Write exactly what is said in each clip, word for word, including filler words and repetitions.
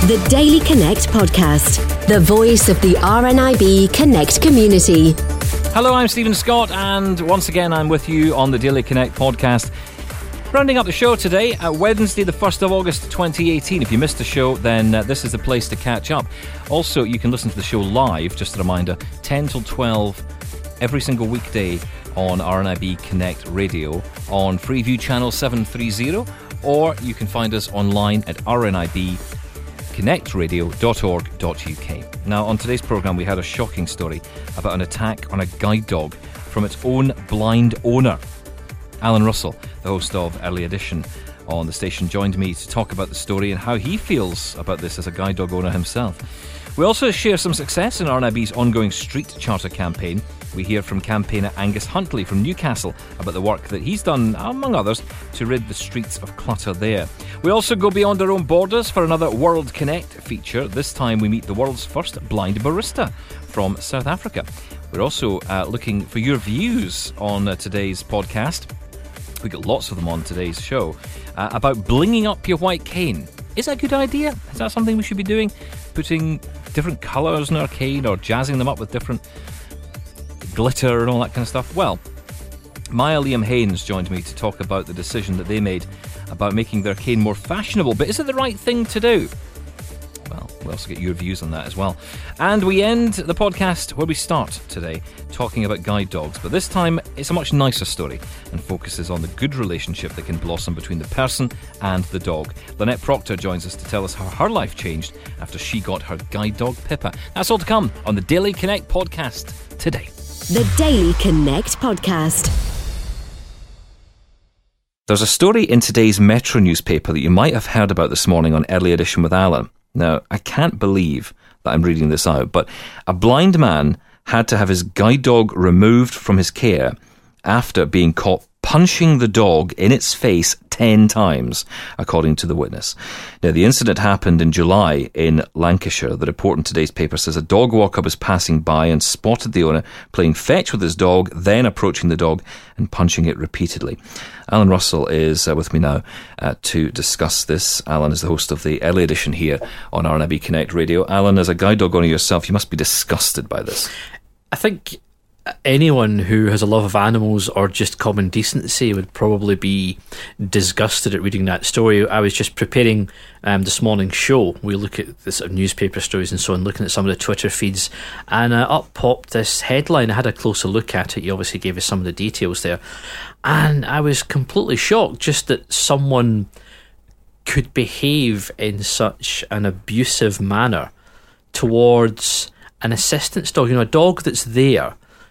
The Daily Connect podcast, the voice of the R N I B Connect community. Hello, I'm Stephen Scott, and once again I'm with you on the Daily Connect podcast. Rounding up the show today, uh, Wednesday the first of August twenty eighteen. If you missed the show, then uh, this is the place to catch up. Also, you can listen to the show live, just a reminder, ten till twelve every single weekday on R N I B Connect Radio on Freeview Channel seven thirty, or you can find us online at r n i b connect radio dot org dot u k. Now, on today's programme, we had a shocking story about an attack on a guide dog from its own blind owner. Alan Russell, the host of Early Edition on the station, joined me to talk about the story and how he feels about this as a guide dog owner himself. We also share some success in R N I B's ongoing street charter campaign. We hear from campaigner Angus Huntley from Newcastle about the work that he's done, among others, to rid the streets of clutter there. We also go beyond our own borders for another World Connect feature. This time we meet the world's first blind barista from South Africa. We're also uh, looking for your views on uh, today's podcast. We got lots of them on today's show uh, about blinging up your white cane. Is that a good idea? Is that something we should be doing? Putting different colours in our cane or jazzing them up with different glitter and all that kind of stuff? Well, Maya Liam Haynes joined me to talk about the decision that they made about making their cane more fashionable. But is it the right thing to do? Well, we'll also get your views on that as well. And we end the podcast where we start today, talking about guide dogs. But this time, it's a much nicer story and focuses on the good relationship that can blossom between the person and the dog. Lynette Proctor joins us to tell us how her life changed after she got her guide dog, Pippa. That's all to come on the Daily Connect podcast today. The Daily Connect podcast. There's a story in today's Metro newspaper that you might have heard about this morning on Early Edition with Alan. Now, I can't believe that I'm reading this out, but a blind man had to have his guide dog removed from his care after being caught punching the dog in its face ten times, according to the witness. Now, the incident happened in July in Lancashire. The report in today's paper says a dog walker was passing by and spotted the owner playing fetch with his dog, then approaching the dog and punching it repeatedly. Alan Russell is uh, with me now uh, to discuss this. Alan is the host of the Early Edition here on R N I B Connect Radio. Alan, as a guide dog owner yourself, you must be disgusted by this. I think anyone who has a love of animals or just common decency would probably be disgusted at reading that story. I was just preparing um, this morning's show. We look at the sort of newspaper stories and so on, looking at some of the Twitter feeds, and uh, up popped this headline. I had a closer look at it. You obviously gave us some of the details there, and I was completely shocked just that someone could behave in such an abusive manner towards an assistance dog, you know, a dog that's there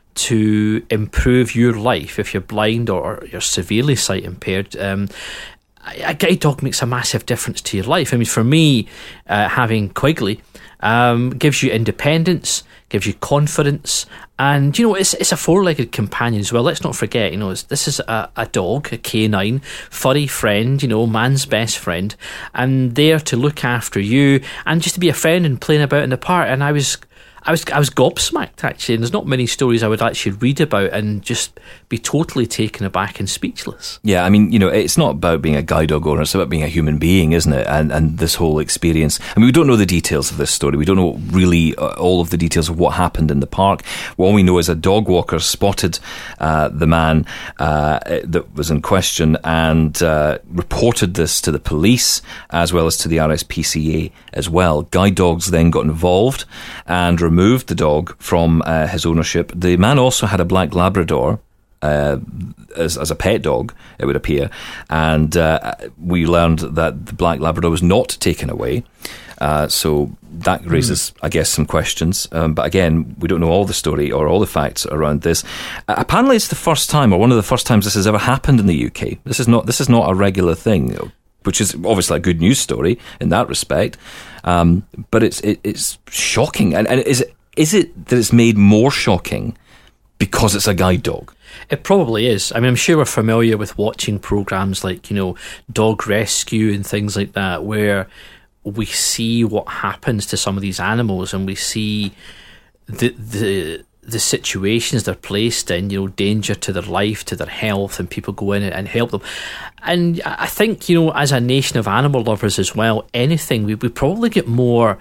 to improve your life if you're blind or you're severely sight impaired. Um, a guide dog makes a massive difference to your life. I mean, for me, uh, having Quigley um, gives you independence, gives you confidence, and you know it's it's a four-legged companion as well. Let's not forget, you know, it's, this is a, a dog, a canine, furry friend, you know, man's best friend, and there to look after you and just to be a friend and playing about in the park. And I was. I was I was gobsmacked, actually, and there's not many stories I would actually read about and just be totally taken aback and speechless. Yeah, I mean, you know, it's not about being a guide dog owner, it's about being a human being, isn't it? And and this whole experience. I mean, we don't know the details of this story. We don't know really uh, all of the details of what happened in the park. All we know is a dog walker spotted uh, the man uh, that was in question and uh, reported this to the police as well as to the R S P C A as well. Guide dogs then got involved and removed removed the dog from uh, his ownership. The man also had a black Labrador uh, as, as a pet dog, it would appear, and uh, we learned that the black Labrador was not taken away. Uh, so that raises, mm. I guess, some questions. Um, but again, we don't know all the story or all the facts around this. Uh, apparently, it's the first time, or one of the first times, this has ever happened in the U K. This is not. This is not a regular thing, which is obviously a good news story in that respect. Um, but it's it, it's shocking, and, and is it is it that it's made more shocking because it's a guide dog? It probably is. I mean, I'm sure we're familiar with watching programs like, you know, Dog Rescue and things like that, where we see what happens to some of these animals, and we see the the the situations they're placed in, you know, danger to their life, to their health, and people go in and help them. And I think, you know, as a nation of animal lovers as well, anything, we, we probably get more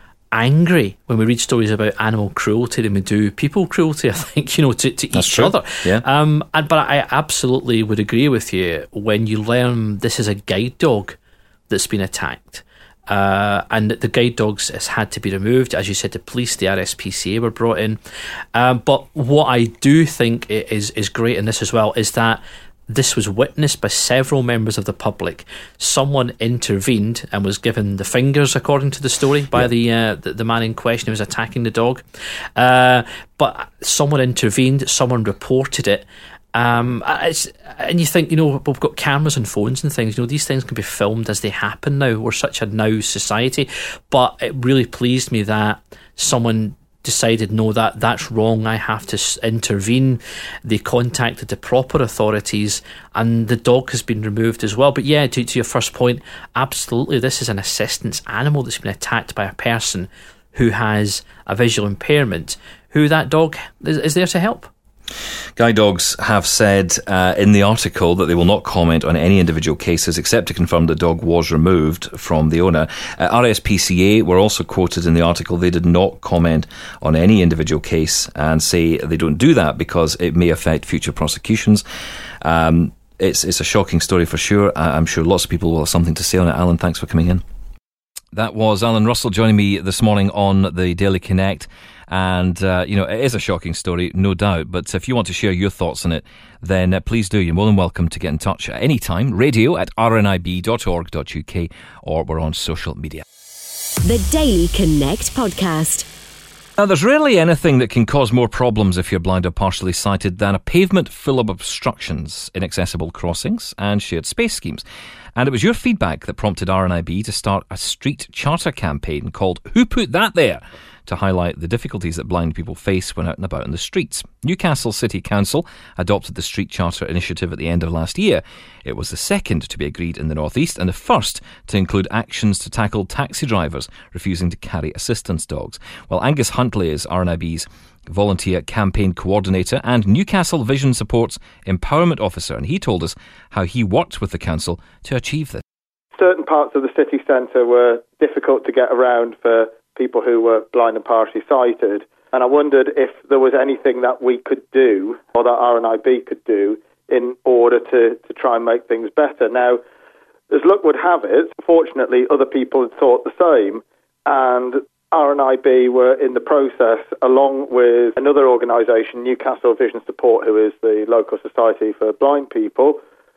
angry when we read stories about animal cruelty than we do people cruelty, I think, you know, to, to each true. other. Yeah. Um, and, but I absolutely would agree with you when you learn this is a guide dog that's been attacked. Uh, and the guide dogs has had to be removed. As you said, the police, the R S P C A were brought in. Um, but what I do think is, is great in this as well is that this was witnessed by several members of the public. Someone intervened and was given the fingers, according to the story, by yeah. the, uh, the the man in question who was attacking the dog. Uh, but someone intervened, someone reported it. Um, it's, and you think, you know, we've got cameras and phones and things, you know, these things can be filmed as they happen now. We're such a now society. But it really pleased me that someone decided, no, that that's wrong, I have to s- intervene. They contacted the proper authorities and the dog has been removed as well. But yeah, to, to your first point, absolutely, this is an assistance animal that's been attacked by a person who has a visual impairment, who that dog is, is there to help. Guide dogs have said uh, in the article that they will not comment on any individual cases except to confirm the dog was removed from the owner. Uh, R S P C A were also quoted in the article. They did not comment on any individual case and say they don't do that because it may affect future prosecutions. Um, it's, it's a shocking story for sure. I'm sure lots of people will have something to say on it. Alan, thanks for coming in. That was Alan Russell joining me this morning on the Daily Connect. And, uh, you know, it is a shocking story, no doubt. But if you want to share your thoughts on it, then uh, please do. You're more than welcome to get in touch at any time. Radio at r n i b dot org dot u k, or we're on social media. The Daily Connect podcast. Now, there's rarely anything that can cause more problems if you're blind or partially sighted than a pavement full of obstructions, inaccessible crossings and shared space schemes. And it was your feedback that prompted R N I B to start a street charter campaign called Who Put That There?, to highlight the difficulties that blind people face when out and about in the streets. Newcastle City Council adopted the Street Charter initiative at the end of last year. It was the second to be agreed in the North East and the first to include actions to tackle taxi drivers refusing to carry assistance dogs. Well, Angus Huntley is R N I B's volunteer campaign coordinator and Newcastle Vision Support's empowerment officer, and he told us how he worked with the council to achieve this. Certain parts of the city centre were difficult to get around for people who were blind and partially sighted, and I wondered if there was anything that we could do, or that R N I B could do, in order to, to try and make things better. Now, as luck would have it, fortunately other people had thought the same, and R N I B were in the process, along with another organisation, Newcastle Vision Support, who is the local society for blind people,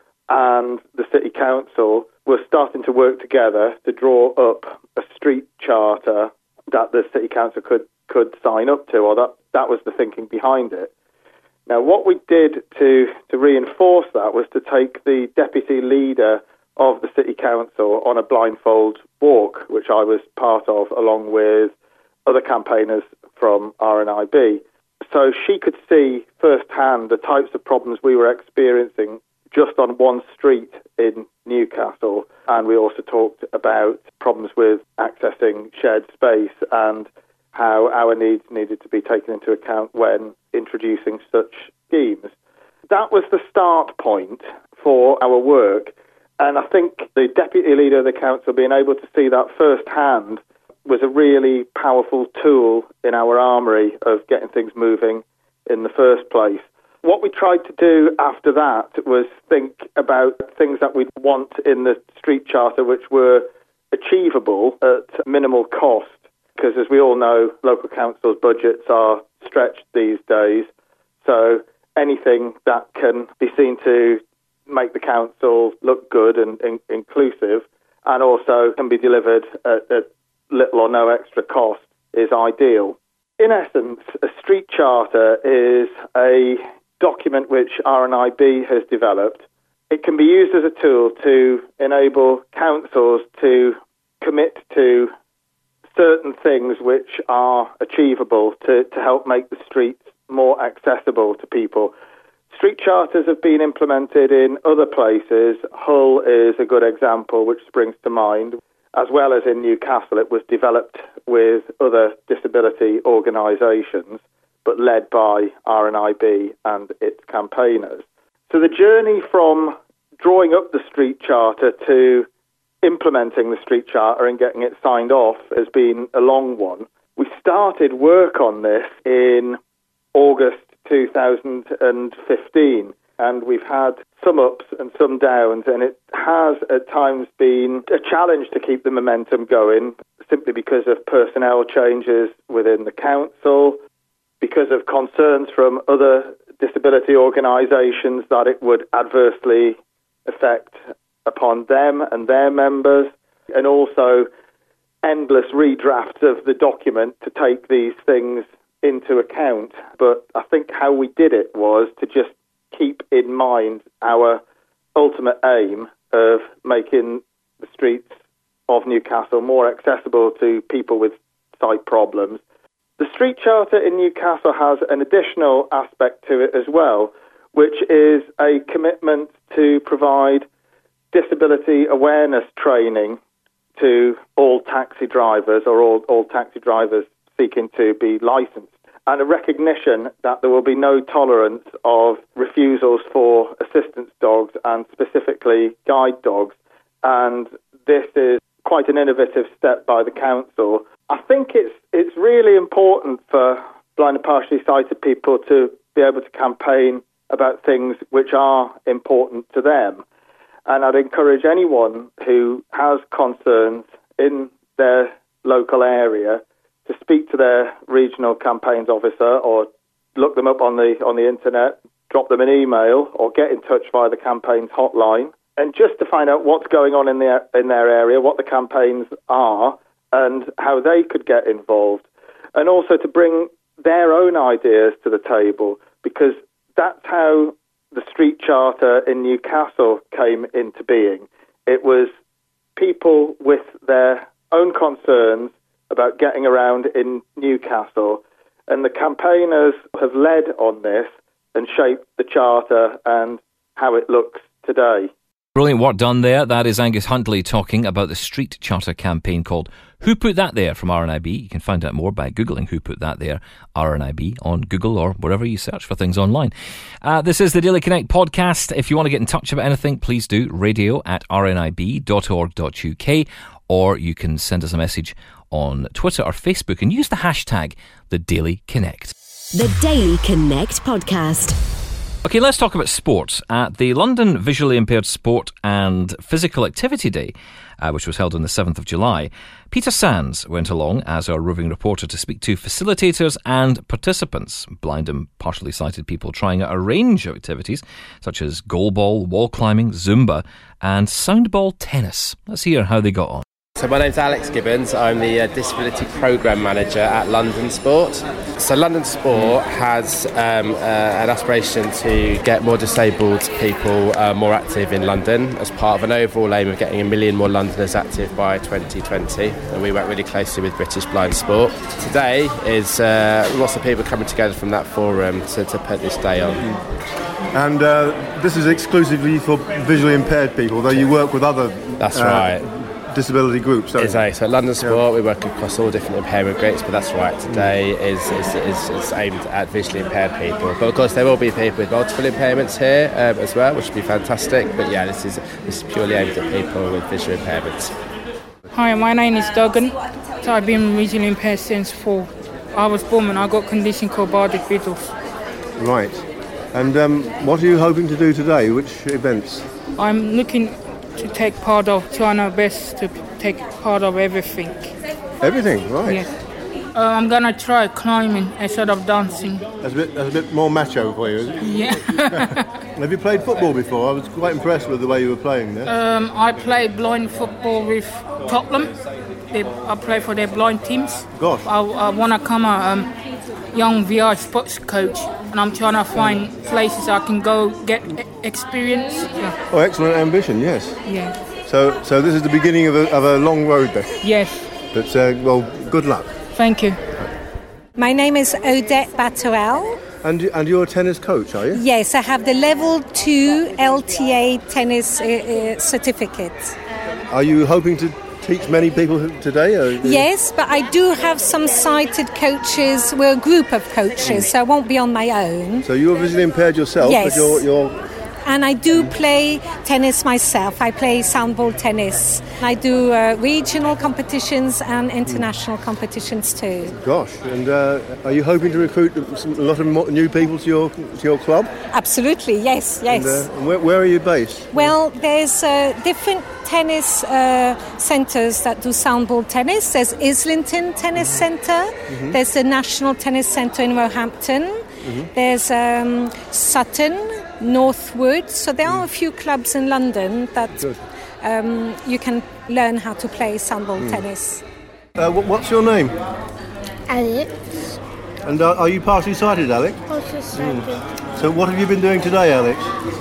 and the City Council, were starting to work together to draw up a street charter that the City Council could, could sign up to, or that, that was the thinking behind it. Now, what we did to, to reinforce that was to take the deputy leader of the City Council on a blindfold walk, which I was part of, along with other campaigners from R N I B. So she could see firsthand the types of problems we were experiencing just on one street in Newcastle. And we also talked about problems with accessing shared space and how our needs needed to be taken into account when introducing such schemes. That was the start point for our work. And I think the deputy leader of the council being able to see that firsthand was a really powerful tool in our armoury of getting things moving in the first place. What we tried to do after that was think about things that we'd want in the street charter which were achievable at minimal cost, because as we all know, local councils' budgets are stretched these days. So anything that can be seen to make the council look good and in- inclusive, and also can be delivered at, at little or no extra cost, is ideal. In essence, a street charter is a document which R N I B has developed. It can be used as a tool to enable councils to commit to certain things which are achievable to, to help make the streets more accessible to people. Street charters have been implemented in other places. Hull is a good example which springs to mind. As well as in Newcastle, it was developed with other disability organisations. but led by R N I B and its campaigners. So the journey from drawing up the street charter to implementing the street charter and getting it signed off has been a long one. We started work on this in August two thousand fifteen, and we've had some ups and some downs, and it has at times been a challenge to keep the momentum going, simply because of personnel changes within the council, because of concerns from other disability organisations that it would adversely affect upon them and their members, and also endless redrafts of the document to take these things into account. But I think how we did it was to just keep in mind our ultimate aim of making the streets of Newcastle more accessible to people with sight problems. The street charter in Newcastle has an additional aspect to it as well, which is a commitment to provide disability awareness training to all taxi drivers or all, all taxi drivers seeking to be licensed, and a recognition that there will be no tolerance of refusals for assistance dogs and specifically guide dogs. And this is quite an innovative step by the council. I think it's it's really important for blind and partially sighted people to be able to campaign about things which are important to them. And I'd encourage anyone who has concerns in their local area to speak to their regional campaigns officer, or look them up on the on the internet, drop them an email, or get in touch via the campaign's hotline, and just to find out what's going on in their in their area, what the campaigns are, and how they could get involved, and also to bring their own ideas to the table, because that's how the street charter in Newcastle came into being. It was people with their own concerns about getting around in Newcastle, and the campaigners have led on this and shaped the charter and how it looks today. Brilliant work done there. That is Angus Huntley talking about the street charter campaign called Who Put That There from R N I B. You can find out more by Googling Who Put That There, R N I B, on Google or wherever you search for things online. Uh, this is the Daily Connect podcast. If you want to get in touch about anything, please do radio at r n i b dot org dot u k, or you can send us a message on Twitter or Facebook and use the hashtag The Daily Connect. The Daily Connect podcast. Okay, let's talk about sports. At the London Visually Impaired Sport and Physical Activity Day, uh, which was held on the seventh of July, Peter Sands went along as our roving reporter to speak to facilitators and participants, blind and partially sighted people trying out a range of activities such as goalball, wall climbing, Zumba and soundball tennis. Let's hear how they got on. So my name's Alex Gibbons. I'm the uh, Disability Programme Manager at London Sport. So London Sport has um, uh, an aspiration to get more disabled people uh, more active in London as part of an overall aim of getting a million more Londoners active by twenty twenty. And we work really closely with British Blind Sport. Today is uh, lots of people coming together from that forum to, to put this day on. And uh, this is exclusively for visually impaired people, though you work with other... That's uh, right. disability groups. Exactly. So at London Sport, yeah. We work across all different impairment groups, but that's right. Today is, is, is, is aimed at visually impaired people. But of course, there will be people with multiple impairments here um, as well, which would be fantastic. But yeah, this is this is purely aimed at people with visual impairments. Hi, my name is Duggan. So I've been visually impaired since four. I was born and I got a condition called Bardet Biddles. Right. And um, what are you hoping to do today? Which events? I'm looking to take part of, trying our best to take part of everything. Everything, right. Yes. Uh, I'm going to try climbing instead of dancing. That's a bit, that's a bit more macho for you, isn't it? Yeah. Have you played football before? I was quite impressed with the way you were playing there. Um, I played blind football with Tottenham. They, I play for their blind teams. Gosh. I, I want to become a um, young V R sports coach, and I'm trying to find places I can go get experience. Yeah. Oh, excellent ambition, yes. Yeah. So so this is the beginning of a, of a long road then? Yes. But, uh, well, good luck. Thank you. My name is Odette Batterell. And, and you're a tennis coach, are you? Yes, I have the level two L T A tennis uh, uh, certificate. Are you hoping to teach many people today? Or do you- Yes, but I do have some sighted coaches. We're a group of coaches, so I won't be on my own. So you're visually impaired yourself, Yes. but you're, you're And I do play tennis myself. I play soundball tennis. I do uh, regional competitions and international competitions too. gosh. And uh, are you hoping to recruit some, a lot of mo- new people to your to your club? Absolutely, yes, yes. And, uh, and where, where are you based? Well, there's uh, different tennis uh, centres that do soundball tennis. There's Islington Tennis Centre. Mm-hmm. There's the National Tennis Centre in Roehampton. Mm-hmm. There's um, Sutton, Northwood. So there are a few clubs in London that Good. um, you can learn how to play soundball Mm. tennis. Uh, what, what's your name? Alex. And uh, are you partially sighted, Alex? Also cycling. So what have you been doing today, Alex?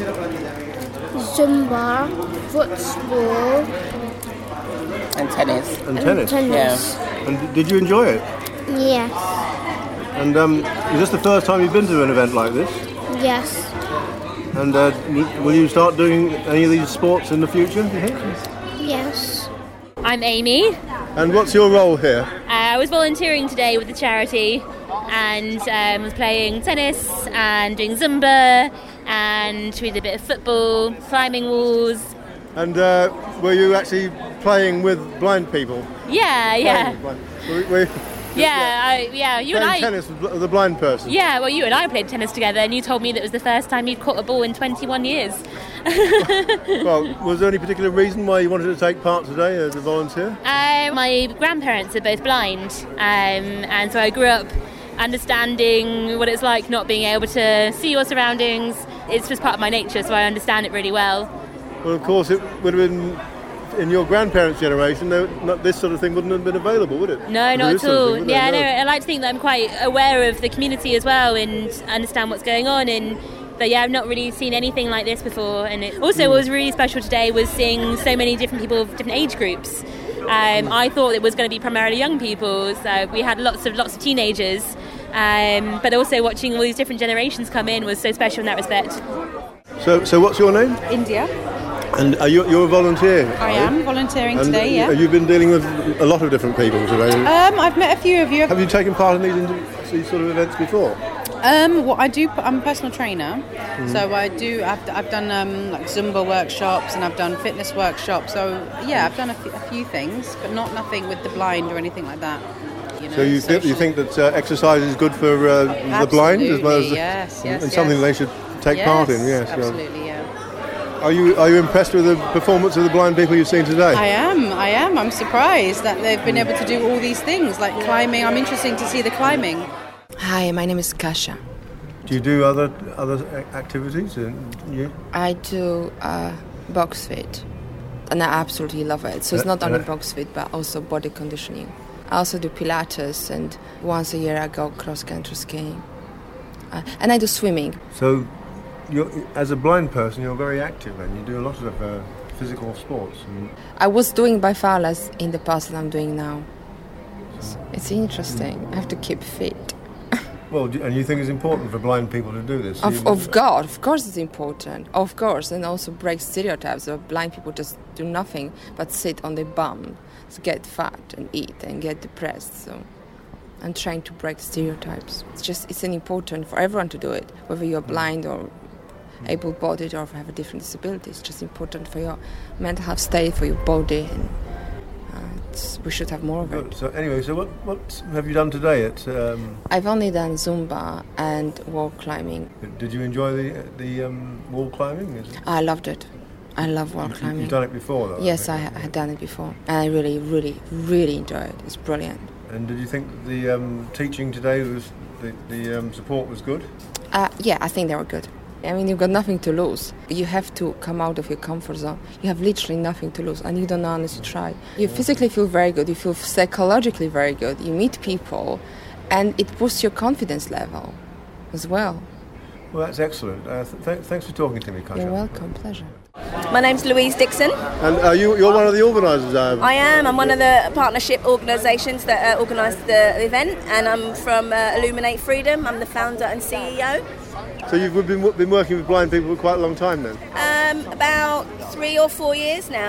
Zumba, football, And tennis. And tennis. tennis. And did you enjoy it? Yes. And um, is this the first time you've been to an event like this? Yes. And uh, w- will you start doing any of these sports in the future, do you think? Yes. I'm Amy. And what's your role here? Uh, I was volunteering today with the charity and um, was playing tennis and doing Zumba and we did a bit of football, climbing walls. And uh, were you actually playing with blind people? Yeah, yeah. Playing with blind- were- were you Yeah, I, yeah, you and playing I... tennis with bl- the blind person? Yeah, well, you and I played tennis together and you told me that it was the first time you'd caught a ball in twenty-one years. Well, was there any particular reason why you wanted to take part today as a volunteer? Uh, my grandparents are both blind, um, and so I grew up understanding what it's like not being able to see your surroundings. It's just part of my nature, so I understand it really well. Well, of course, it would have been in your grandparents' generation. There, not, this sort of thing wouldn't have been available, would it? No, not This at sort of all. thing, would it? Yeah, No. no, I like to think that I'm quite aware of the community as well and understand what's going on. And but yeah, I've not really seen anything like this before. And it, also, what was really special today was seeing so many different people of different age groups. Um, I thought it was going to be primarily young people, so we had lots of lots of teenagers. Um, but also watching all these different generations come in was so special in that respect. So, so what's your name? India. And are you, you're a volunteer? I are you? am volunteering And today, yeah. Have you been dealing with a lot of different people today? Um, I've met a few of you. Have you taken part in these, in these sort of events before? Um, what I do, I'm a personal trainer, Mhm. so I do. I've, I've done um, like Zumba workshops and I've done fitness workshops. So yeah, I've done a, f- a few things, but not nothing with the blind or anything like that. You know, So you, th- you think that uh, exercise is good for uh, the blind as well as the, Absolutely, yes, yes, and something yes. they should take part in? Yes, yeah. absolutely, yeah. Are you are you impressed with the performance of the blind people you've seen today? I am, I am. I'm surprised that they've been able to do all these things, like climbing. I'm interested to see the climbing. Hi, my name is Kasia. Do you do other other a- activities? Uh, you? I do uh, box fit, and I absolutely love it. So it's Uh, not only uh, box fit, but also body conditioning. I also do Pilates, and once a year I go cross-country skiing. Uh, and I do swimming. So, you're, as a blind person, you're very active, and you do a lot of uh, physical sports. And I was doing by far less in the past than I'm doing now. So it's interesting. I have to keep fit. well, do- and you think it's important for blind people to do this? Of, You- of God, of course it's important. Of course, and also break stereotypes of blind people just do nothing but sit on their bum, get fat and eat and get depressed. So I'm trying to break stereotypes. It's just it's an important for everyone to do it, whether you're blind or able-bodied or have a different disability. It's just important for your mental health state, for your body, and uh, it's, we should have more of it. Good. So anyway, so what what have you done today? At um, I've only done Zumba and wall climbing. did you enjoy the the um, wall climbing? Is it, I loved it. I love wall you, climbing. You've done it before, though. I Yes, think. I ha- had done it before, and I really, really, really enjoy it. It's brilliant. And did you think the um, teaching today was the the um, support was good? Uh, yeah, I think they were good. I mean, you've got nothing to lose. You have to come out of your comfort zone. You have literally nothing to lose, and you don't know unless you try. You physically feel very good. You feel psychologically very good. You meet people, and it boosts your confidence level as well. Well, that's excellent. Uh, th- th- thanks for talking to me, Kasia. You're welcome. Pleasure. My name's Louise Dixon. And uh, you, you're one of the organisers. Uh, I am. I'm one of the partnership organisations that uh, organised the event, and I'm from uh, Illuminate Freedom. I'm the founder and C E O. So you've been been working with blind people for quite a long time then. Um, about three or four years now.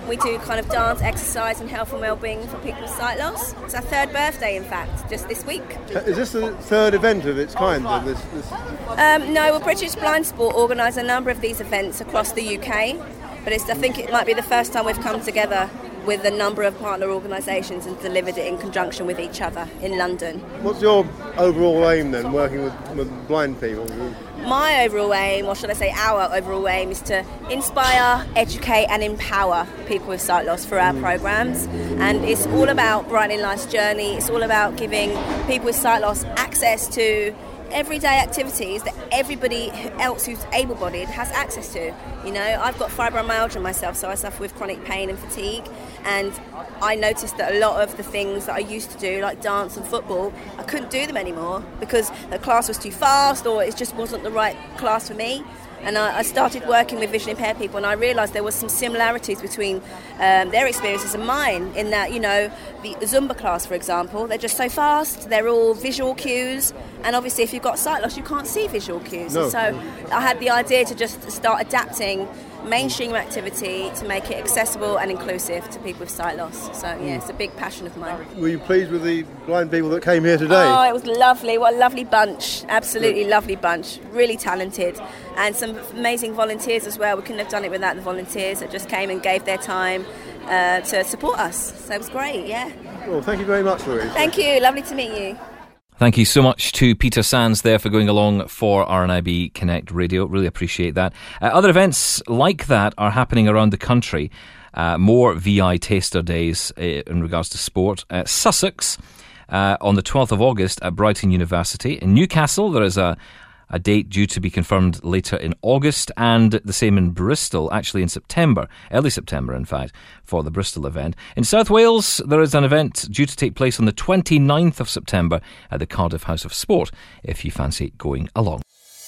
We do kind of dance, exercise and health and wellbeing for people with sight loss. It's our third birthday, in fact, just this week. Is this the third event of its kind? Of this, this... Um, no, well, British Blind Sport organise a number of these events across the U K, but it's, I think it might be the first time we've come together with a number of partner organisations and delivered it in conjunction with each other in London. What's your overall aim then, working with, with blind people? My overall aim, or should I say our overall aim, is to inspire, educate and empower people with sight loss through our mm. programmes. And it's all about brightening life's journey. It's all about giving people with sight loss access to everyday activities that everybody else who's able-bodied has access to. You know, I've got fibromyalgia myself, so I suffer with chronic pain and fatigue, and I noticed that a lot of the things that I used to do, like dance and football, I couldn't do them anymore because the class was too fast or it just wasn't the right class for me. And I, I started working with visually impaired people, and I realised there was some similarities between um, their experiences and mine, in that, you know, the Zumba class, for example, they're just so fast, they're all visual cues, and obviously if you've got sight loss, you can't see visual cues. No. So I had the idea to just start adapting mainstream activity to make it accessible and inclusive to people with sight loss. So yeah, it's a big passion of mine. Were you pleased with the blind people that came here today? Oh, it was lovely. What a lovely bunch. Absolutely Good. Lovely bunch. Really talented. And some amazing volunteers as well. We couldn't have done it without the volunteers that just came and gave their time uh, to support us. So it was great, yeah. Well, thank you very much, Louise. Thank you. Lovely to meet you. Thank you so much to Peter Sands there for going along for R N I B Connect Radio. Really appreciate that. Uh, other events like that are happening around the country. Uh, more V I taster days uh, in regards to sport. Uh, Sussex uh, on the twelfth of August at Brighton University. In Newcastle, there is a A date due to be confirmed later in August, and the same in Bristol, actually in September, early September in fact, for the Bristol event. In South Wales, there is an event due to take place on the twenty-ninth of September at the Cardiff House of Sport, if you fancy going along.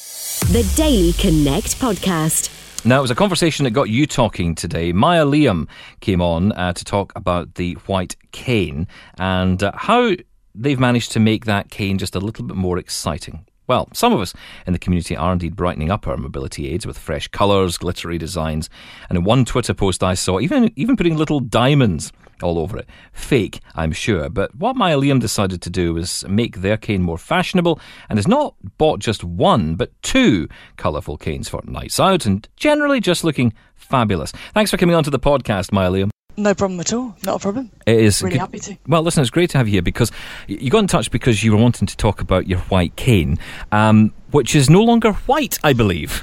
The Daily Connect podcast. Now, it was a conversation that got you talking today. Maya Liam came on uh, to talk about the white cane and uh, how they've managed to make that cane just a little bit more exciting. Well, some of us in the community are indeed brightening up our mobility aids with fresh colours, glittery designs, and in one Twitter post I saw, even even putting little diamonds all over it. Fake, I'm sure, but what Maya Liam decided to do was make their cane more fashionable and has not bought just one, but two colourful canes for nights out and generally just looking fabulous. Thanks for coming on to the podcast, Maya Liam. No problem at all. Not a problem. It is really good. Happy to. Well, listen, it's great to have you here because you got in touch because you were wanting to talk about your white cane, um, which is no longer white, I believe.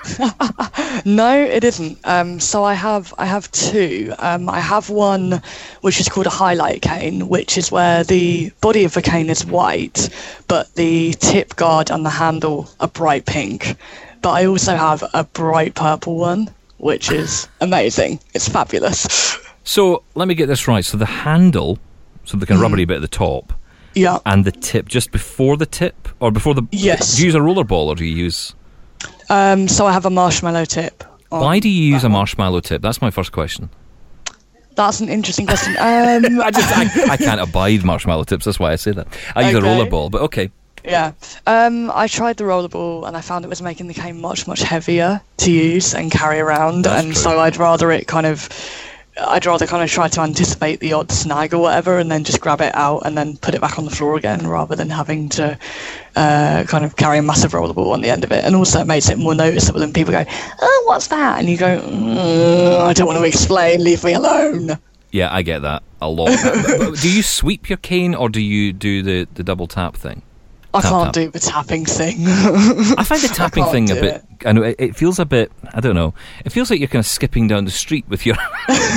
No, it isn't. Um, so I have I have two. Um, I have one which is called a highlight cane, which is where the body of the cane is white, but the tip guard and the handle are bright pink. But I also have a bright purple one, which is amazing. It's fabulous. So let me get this right. So the handle, so the kind of rubbery bit at the top, yeah, and the tip just before the tip, or before the yes. Do you use a rollerball or do you use? Um, so I have a marshmallow tip. On. Why do you use a marshmallow tip? That's my first question. That's an interesting question. Um, I just I, I can't abide marshmallow tips. That's why I say that. I use okay. a rollerball, but okay. Yeah, um, I tried the rollerball and I found it was making the cane much, much heavier to use and carry around. That's and true. So I'd rather it kind of, I'd rather kind of try to anticipate the odd snag or whatever and then just grab it out and then put it back on the floor again rather than having to uh, kind of carry a massive rollerball on the end of it. And also it makes it more noticeable and people go, oh, what's that? And you go, mm, I don't want to explain, leave me alone. Yeah, I get that a lot. Do you sweep your cane or do you do the, the double tap thing? I tap, can't tap. do the tapping thing. I find the tapping thing a bit... It. I know, it, it feels a bit... I don't know. It feels like you're kind of skipping down the street with your...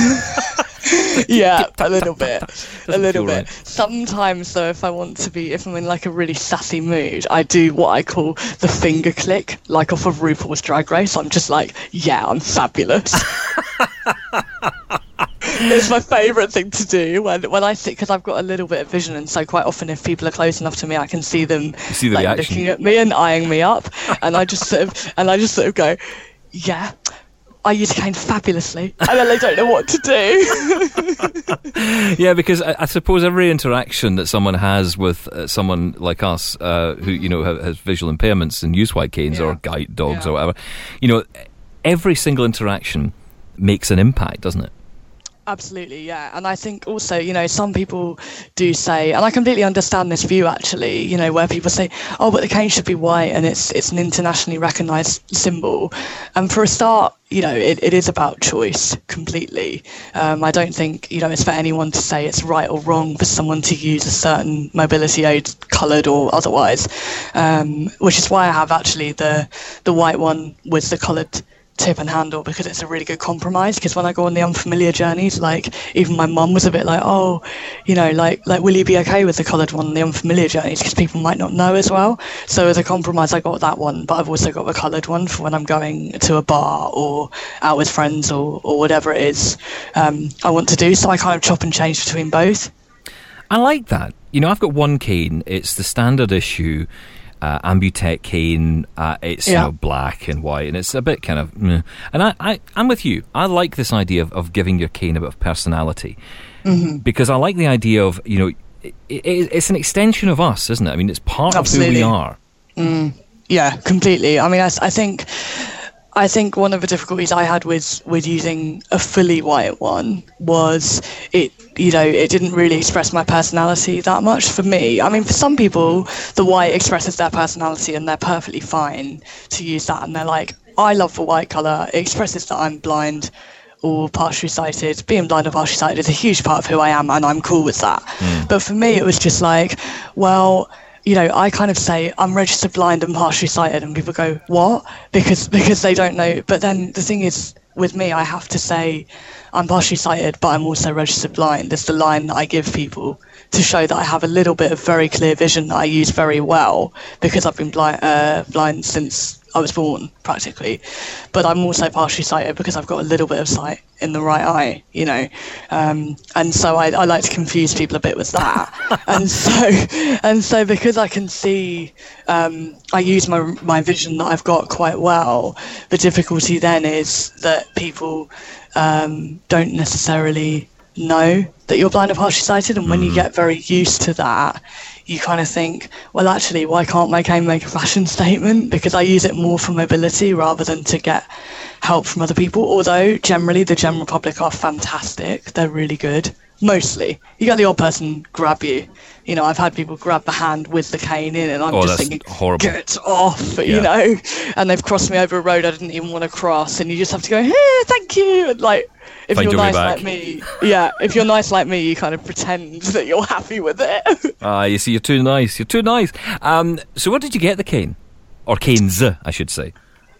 Yeah, a little bit. A little bit. Right. Sometimes, though, if I want to be... If I'm in, like, a really sassy mood, I do what I call the finger click, like off of RuPaul's Drag Race. I'm just like, yeah, I'm fabulous. It's my favourite thing to do when when I sit, because I've got a little bit of vision, and so quite often if people are close enough to me, I can see them see the like, reaction. looking at me and eyeing me up, and I just sort of and I just sort of go, yeah, I use a cane fabulously, and then they don't know what to do. Yeah, because I, I suppose every interaction that someone has with uh, someone like us, uh, who you know ha- has visual impairments and use white canes yeah. or guide dogs yeah. or whatever, you know, every single interaction makes an impact, doesn't it? Absolutely, yeah. And I think also, you know, some people do say, and I completely understand this view actually, you know, where people say, oh, but the cane should be white and it's it's an internationally recognised symbol. And for a start, you know, it, it is about choice completely. Um, I don't think, you know, it's for anyone to say it's right or wrong for someone to use a certain mobility aid, coloured or otherwise, um, which is why I have actually the the white one with the coloured tip and handle, because it's a really good compromise. Because when I go on the unfamiliar journeys, like even my mum was a bit like, oh, you know, like like will you be okay with the coloured one on the unfamiliar journeys, because people might not know as well. So as a compromise I got that one, but I've also got the coloured one for when I'm going to a bar or out with friends or, or whatever it is um, I want to do. So I kind of chop and change between both. I like that. You know, I've got one cane, it's the standard issue Uh, Ambutech cane. Uh, it's yeah. you know, black and white, and it's a bit kind of meh. And I, I, I'm with you. I like this idea of, of giving your cane a bit of personality, mm-hmm. because I like the idea of, you know, it, it, it's an extension of us, isn't it? I mean, it's part Absolutely. of who we are. Mm, yeah, completely. I mean, I, I think I think one of the difficulties I had with, with using a fully white one was it, you know, it didn't really express my personality that much for me. I mean, for some people, the white expresses their personality and they're perfectly fine to use that. And they're like, I love the white colour. It expresses that I'm blind or partially sighted. Being blind or partially sighted is a huge part of who I am, and I'm cool with that. Mm. But for me, it was just like, well, you know, I kind of say I'm registered blind and partially sighted, and people go, what? Because because they don't know. But then the thing is, with me, I have to say I'm partially sighted, but I'm also registered blind. There's the line that I give people to show that I have a little bit of very clear vision that I use very well, because I've been blind, uh, blind since I was born, practically. But I'm also partially sighted because I've got a little bit of sight in the right eye, you know. Um, and so I, I like to confuse people a bit with that. and so and so because I can see, um, I use my my vision that I've got quite well. The difficulty then is that people um, don't necessarily know that you're blind or partially sighted, and when you get very used to that, you kind of think, well, actually, why can't my cane make a fashion statement? Because I use it more for mobility rather than to get help from other people. Although generally the general public are fantastic, they're really good. Mostly, you get the odd person grab you. You know, I've had people grab the hand with the cane in, and I'm oh, just that's thinking, horrible. get off, Yeah. you know. And they've crossed me over a road I didn't even want to cross, and you just have to go, hey, thank you, and like. If Find you're your way nice back. like me, yeah, if you're nice like me, you kind of pretend that you're happy with it. Ah, you see, you're too nice. You're too nice. Um, so where did you get the cane? Or canes, I should say.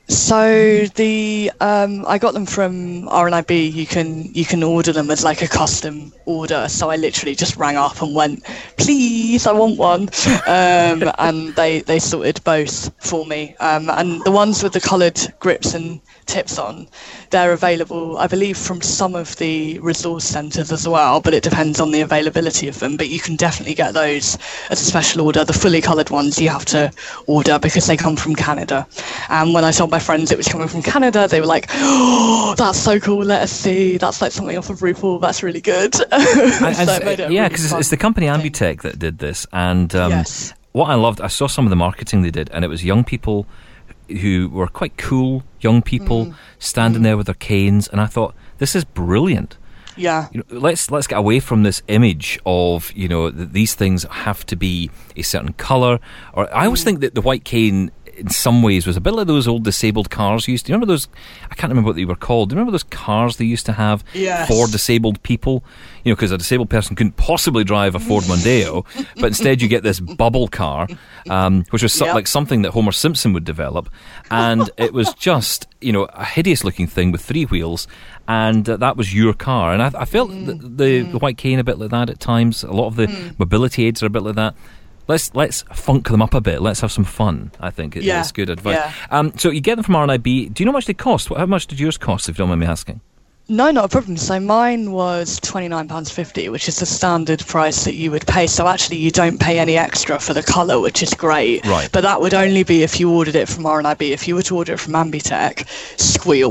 So the um, I got them from R N I B. You can you can order them as like a custom order. So I literally just rang up and went, please, I want one, um, and they they sorted both for me. Um, and the ones with the coloured grips and tips on, they're available, I believe, from some of the resource centres as well, but it depends on the availability of them. But you can definitely get those as a special order. The fully coloured ones you have to order because they come from Canada. And when I told my friends it was coming from Canada, they were like, oh, that's so cool, let us see. That's like something off of RuPaul, that's really good. And, So and, it made it a yeah, really because fun it's the company Ambutech that did this. And um, Yes. what I loved, I saw some of the marketing they did, and it was young people who were quite cool, young people Mm. standing there with their canes, and I thought, this is brilliant. Yeah. You know, let's let's get away from this image of, you know, th- these things have to be a certain colour. Or I always think that the white cane, in some ways, was a bit like those old disabled cars used to. You remember those? I can't remember what they were called. Do you remember those cars they used to have Yes. for disabled people? You know, because a disabled person couldn't possibly drive a Ford Mondeo, but instead you get this bubble car, um, which was so, Yep. like something that Homer Simpson would develop, and it was just, you know, a hideous-looking thing with three wheels, and uh, that was your car. And I, I felt Mm. the, the, the white cane a bit like that at times. A lot of the Mm. mobility aids are a bit like that. Let's let's funk them up a bit. Let's have some fun. I think it, Yeah, it's good advice. yeah. Um, so you get them from R N I B. Do you know how much they cost? How much did yours cost, if you don't mind me asking? No, not a problem. So mine was twenty-nine pounds fifty, which is the standard price that you would pay. So actually you don't pay any extra for the colour, which is great. Right. But that would only be if you ordered it from R N I B. If you were to order it from Ambutech, squeal.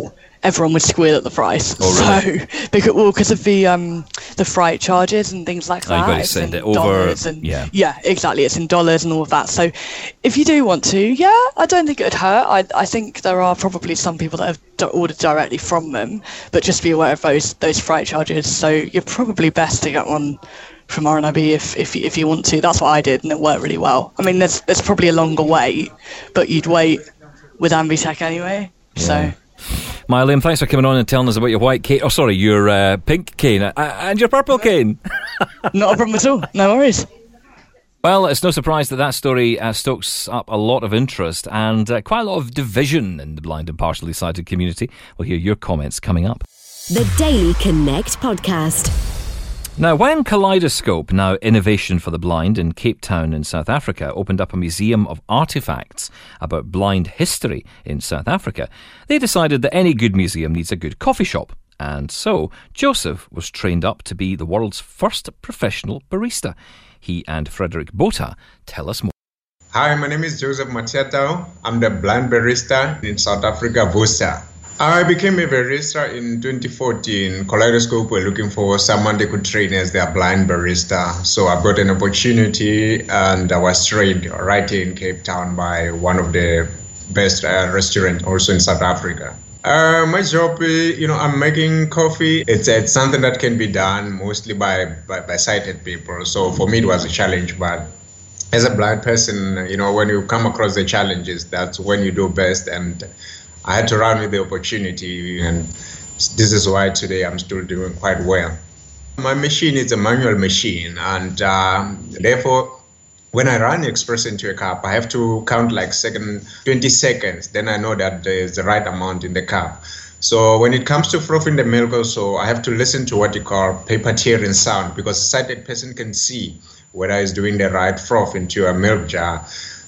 everyone would squeal at the price. Oh, really? So, because, well, because of the um, the freight charges and things like Oh, that. you've got to it's send in it over. dollars And, Yeah. yeah, exactly. It's in dollars and all of that. So, if you do want to, yeah, I don't think it would hurt. I I think there are probably some people that have d- ordered directly from them, but just be aware of those those freight charges. So, you're probably best to get one from R N I B if if if you want to. That's what I did, and it worked really well. I mean, there's there's probably a longer wait, but you'd wait with Ambitech anyway. So. Maya Liam, thanks for coming on and telling us about your white cane. Oh, sorry, your uh, pink cane uh, and your purple cane. Not a problem at all. No worries. Well, it's no surprise that that story uh, stokes up a lot of interest and uh, quite a lot of division in the blind and partially sighted community. We'll hear your comments coming up. The Daily Connect podcast. Now, when Kaleidoscope, now Innovation for the Blind in Cape Town in South Africa, opened up a museum of artefacts about blind history in South Africa, they decided that any good museum needs a good coffee shop. And so, Joseph was trained up to be the world's first professional barista. He and Frederick Botha tell us more. Hi, my name is Joseph Matsetao. I'm the blind barista in South Africa, Vusa. I became a barista in twenty fourteen. Kaleidoscope were looking for someone they could train as their blind barista. So I got an opportunity and I was trained right here in Cape Town by one of the best uh, restaurants also in South Africa. Uh, my job, uh, you know, I'm making coffee. It's, it's something that can be done mostly by, by, by sighted people. So for me, it was a challenge. But as a blind person, you know, when you come across the challenges, that's when you do best. And I had to run with the opportunity, and this is why today I'm still doing quite well. My machine is a manual machine, and um, therefore, when I run espresso into a cup, I have to count like second, twenty seconds. Then I know that there's the right amount in the cup. So when it comes to frothing the milk also, I have to listen to what you call paper tearing sound, because a sighted person can see whether he's doing the right froth into a milk jar.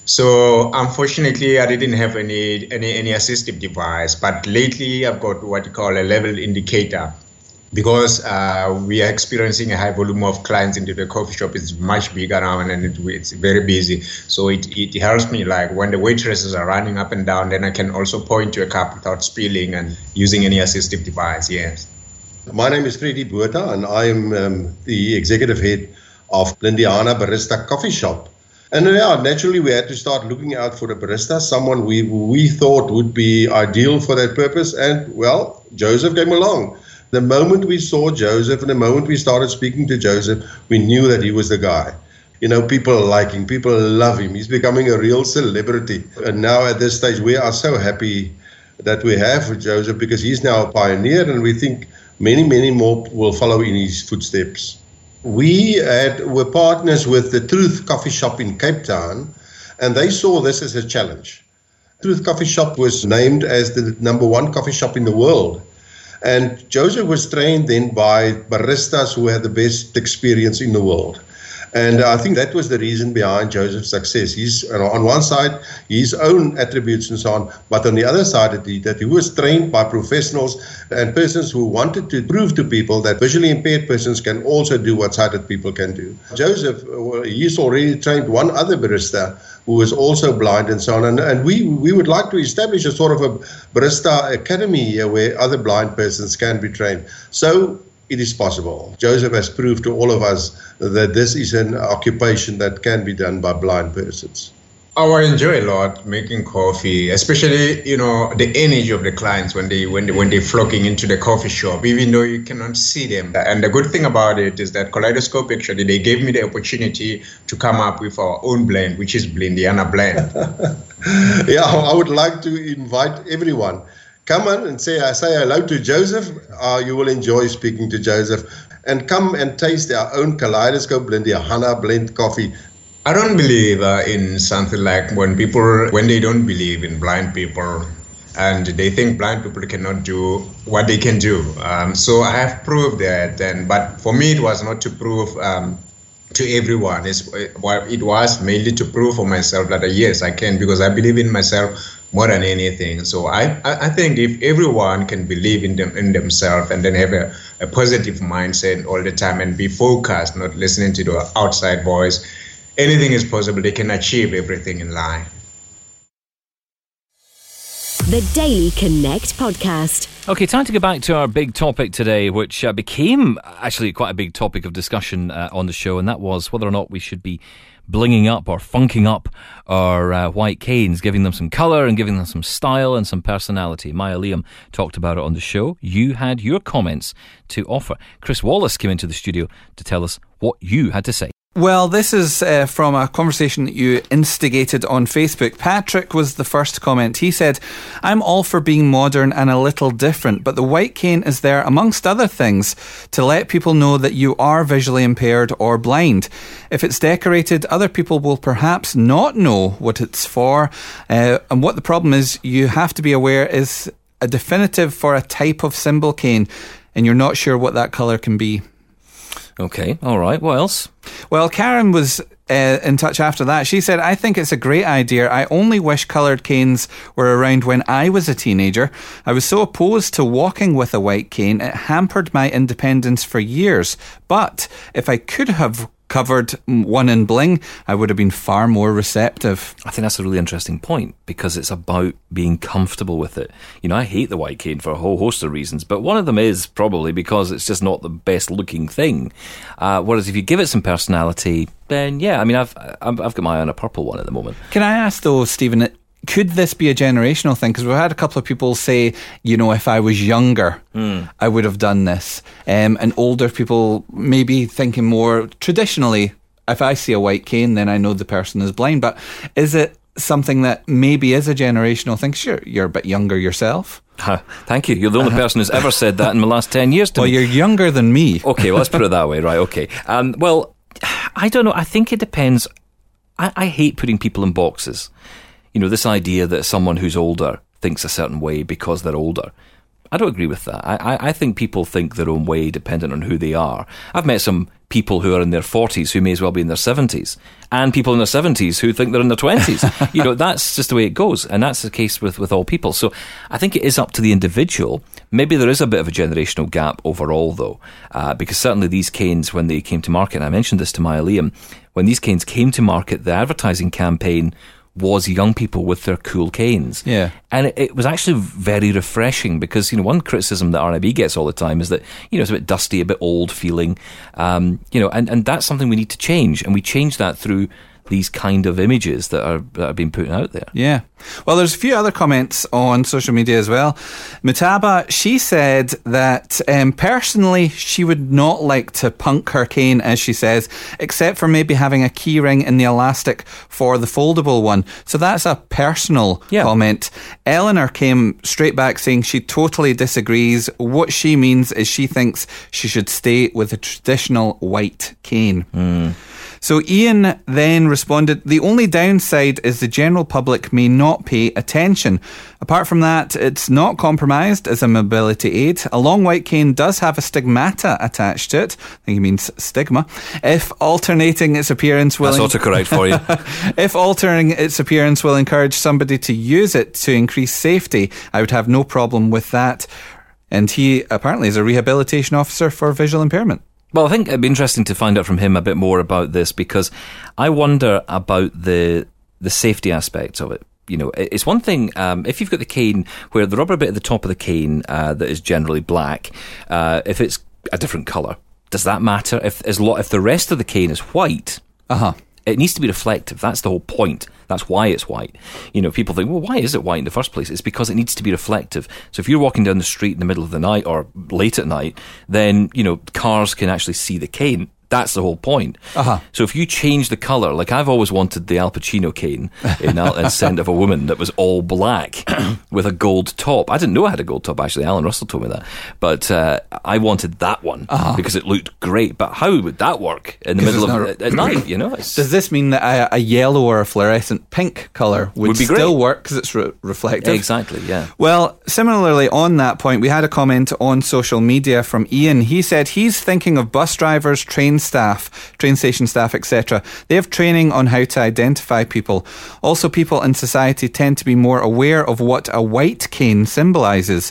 So unfortunately, I didn't have any, any any assistive device, but lately I've got what you call a level indicator, because uh, we are experiencing a high volume of clients into the coffee shop. It's much bigger now, and it, it's very busy. So it, it helps me, like when the waitresses are running up and down, then I can also point to a cup without spilling and using any assistive device, yes. My name is Freddy Botha, and I am um, the executive head of Lindiana Barista Coffee Shop. And yeah, naturally we had to start looking out for a barista, someone we we thought would be ideal for that purpose. And well, Joseph came along. The moment we saw Joseph and the moment we started speaking to Joseph, we knew that he was the guy. You know, people like him, people love him. He's becoming a real celebrity. And now at this stage, we are so happy that we have Joseph, because he's now a pioneer, and we think many, many more will follow in his footsteps. We had, were partners with the Truth Coffee Shop in Cape Town, and they saw this as a challenge. Truth Coffee Shop was named as the number one coffee shop in the world. And Joseph was trained then by baristas who had the best experience in the world. And I think that was the reason behind Joseph's success. He's on one side, his own attributes and so on, but on the other side, that he, that he was trained by professionals and persons who wanted to prove to people that visually impaired persons can also do what sighted people can do. Joseph, he's already trained one other barista who is also blind and so on. And, and we, we would like to establish a sort of a barista academy here where other blind persons can be trained. So it is possible. Joseph has proved to all of us that this is an occupation that can be done by blind persons. Oh, I enjoy a lot making coffee, especially, you know, the energy of the clients when they when they when they're flocking into the coffee shop, even though you cannot see them. And the good thing about it is that Kaleidoscope, actually, they gave me the opportunity to come up with our own blend, which is Blindiana blend. Yeah, I would like to invite everyone. Come on and say, I say hello to Joseph. Uh, you will enjoy speaking to Joseph. And come and taste our own Kaleidoscope Blindiana blend coffee. I don't believe uh, in something like when people, when they don't believe in blind people and they think blind people cannot do what they can do. Um, so I have proved that. And but for me, it was not to prove um, to everyone. It's, well, it was mainly to prove for myself that uh, yes, I can, because I believe in myself more than anything. So I, I think if everyone can believe in them in themselves and then have a, a positive mindset all the time and be focused, not listening to the outside voice, anything is possible. They can achieve everything in life. The Daily Connect podcast. Okay, time to go back to our big topic today, which uh, became actually quite a big topic of discussion uh, on the show, and that was whether or not we should be blinging up or funking up our uh, white canes, giving them some colour and giving them some style and some personality. Maya Liam talked about it on the show. You had your comments to offer. Chris Wallace came into the studio to tell us what you had to say. Well, this is uh, from a conversation that you instigated on Facebook. Patrick was the first comment. He said, I'm all for being modern and a little different, but the white cane is there, amongst other things, to let people know that you are visually impaired or blind. If it's decorated, other people will perhaps not know what it's for. Uh, and what the problem is, you have to be aware is a definitive for a type of symbol cane, and you're not sure what that colour can be. Okay, all right. What else? Well, Karen was uh, in touch after that. She said, I think it's a great idea. I only wish coloured canes were around when I was a teenager. I was so opposed to walking with a white cane, it hampered my independence for years. But if I could have covered one in bling, I would have been far more receptive. I think that's a really interesting point, because it's about being comfortable with it. You know, I hate the white cane for a whole host of reasons, but one of them is probably because it's just not the best looking thing. Uh, whereas if you give it some personality, then yeah, I mean, I've I've got my eye on a purple one at the moment. Can I ask though, Stephen, could this be a generational thing? Because we've had a couple of people say, you know, if I was younger, mm. I would have done this. Um, and older people maybe thinking more traditionally, if I see a white cane, then I know the person is blind. But is it something that maybe is a generational thing? Sure, you're a bit younger yourself. Uh, thank you. You're the only uh-huh. person who's ever said that in the last ten years to well, me. Well, you're younger than me. Okay, well, let's put it that way. Right, okay. Um, well, I don't know. I think it depends. I, I hate putting people in boxes. You know, this idea that someone who's older thinks a certain way because they're older. I don't agree with that. I, I, I think people think their own way dependent on who they are. I've met some people who are in their forties who may as well be in their seventies, and people in their seventies who think they're in their twenties. You know, that's just the way it goes, and that's the case with, with all people. So I think it is up to the individual. Maybe there is a bit of a generational gap overall, though, uh, because certainly these canes, when they came to market, and I mentioned this to Maya Liam, when these canes came to market, the advertising campaign was young people with their cool canes. Yeah. And it, it was actually very refreshing, because, you know, one criticism that R N I B gets all the time is that, you know, it's a bit dusty, a bit old feeling, um, you know, and, and that's something we need to change. And we change that through these kind of images that are, that are being put out there. Yeah. Well, there's a few other comments on social media as well. Mutaba, she said that um, personally she would not like to punk her cane, as she says, except for maybe having a key ring in the elastic for the foldable one. So that's a personal yeah. comment. Eleanor came straight back saying she totally disagrees. What she means is she thinks she should stay with a traditional white cane. Mm. So Ian then responded, the only downside is the general public may not pay attention. Apart from that, it's not compromised as a mobility aid. A long white cane does have a stigmata attached to it. I think he means stigma. If alternating its appearance will... That's autocorrect for you. If altering its appearance will encourage somebody to use it to increase safety, I would have no problem with that. And he apparently is a rehabilitation officer for visual impairment. Well, I think it'd be interesting to find out from him a bit more about this, because I wonder about the the safety aspects of it. You know, it's one thing um, if you've got the cane where the rubber bit at the top of the cane uh, that is generally black, uh, if it's a different colour, does that matter? If as lo- if the rest of the cane is white, uh-huh. it needs to be reflective. That's the whole point. That's why it's white. You know, people think, well, why is it white in the first place? It's because it needs to be reflective. So if you're walking down the street in the middle of the night or late at night, then, you know, cars can actually see the cane. That's the whole point. Uh-huh. So if you change the colour, like I've always wanted the Al Pacino cane in Al- Scent of a Woman that was all black with a gold top. I didn't know I had a gold top, actually. Alan Russell told me that. But uh, I wanted that one uh-huh. because it looked great. But how would that work in the middle of not... at night, you know? It's... Does this mean that a, a yellow or a fluorescent pink colour would, would be still great. work because it's re- reflective? Exactly, yeah. Well, similarly on that point, we had a comment on social media from Ian. He said he's thinking of bus drivers, train staff, train station staff, et cetera. They have training on how to identify people. Also, people in society tend to be more aware of what a white cane symbolises.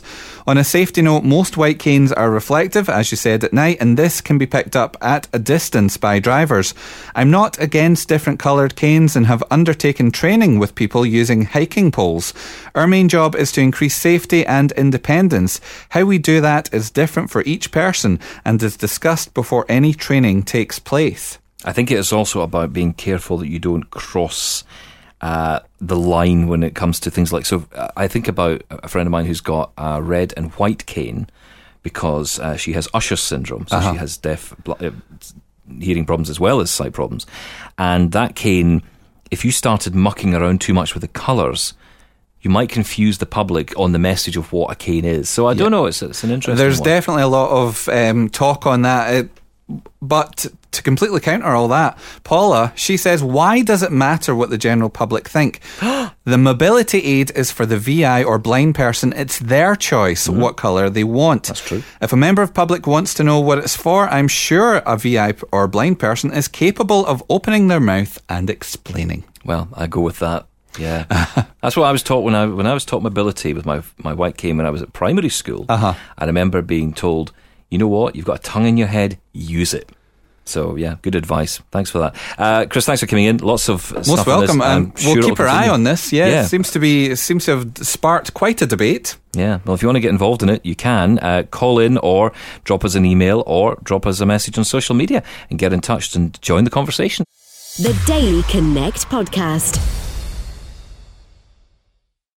On a safety note, most white canes are reflective, as you said, at night, and this can be picked up at a distance by drivers. I'm not against different coloured canes and have undertaken training with people using hiking poles. Our main job is to increase safety and independence. How we do that is different for each person and is discussed before any training takes place. I think it is also about being careful that you don't cross uh, the line when it comes to things like... So uh, I think about a friend of mine who's got a red and white cane because uh, she has Usher's syndrome. So Uh-huh. she has deaf uh, hearing problems as well as sight problems. And that cane, if you started mucking around too much with the colours, you might confuse the public on the message of what a cane is. So I don't know, it's, it's an interesting There's one. definitely a lot of um, talk on that. It, but to completely counter all that, Paula, she says, why does it matter what the general public think? The mobility aid is for the V I or blind person. It's their choice mm-hmm. what colour they want. That's true. If a member of public wants to know what it's for, I'm sure a V I or blind person is capable of opening their mouth and explaining. Well, I go with that. Yeah, that's what I was taught when I when I was taught mobility with my my white cane when I was at primary school. Uh-huh. I remember being told, you know what, you've got a tongue in your head, use it. So yeah, good advice. Thanks for that, uh, Chris. Thanks for coming in. Lots of most stuff welcome, on and this. we'll sure keep our eye continue. on this. Yeah, yeah, it seems to be it seems to have sparked quite a debate. Yeah, well, if you want to get involved in it, you can uh, call in or drop us an email or drop us a message on social media and get in touch and join the conversation. The Daily Connect podcast.